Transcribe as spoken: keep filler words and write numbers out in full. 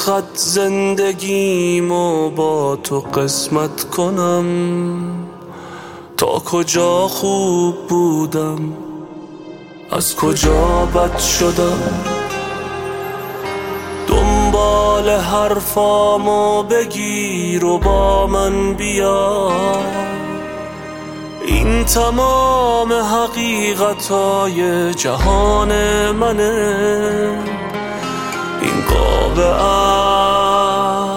خط زندگیمو با تو قسمت کنم. تا کجا خوب بودم، از کجا بد شدم. دنبال حرفامو بگیر و با من بیا، این تمام حقیقتای جهان منه. این قاب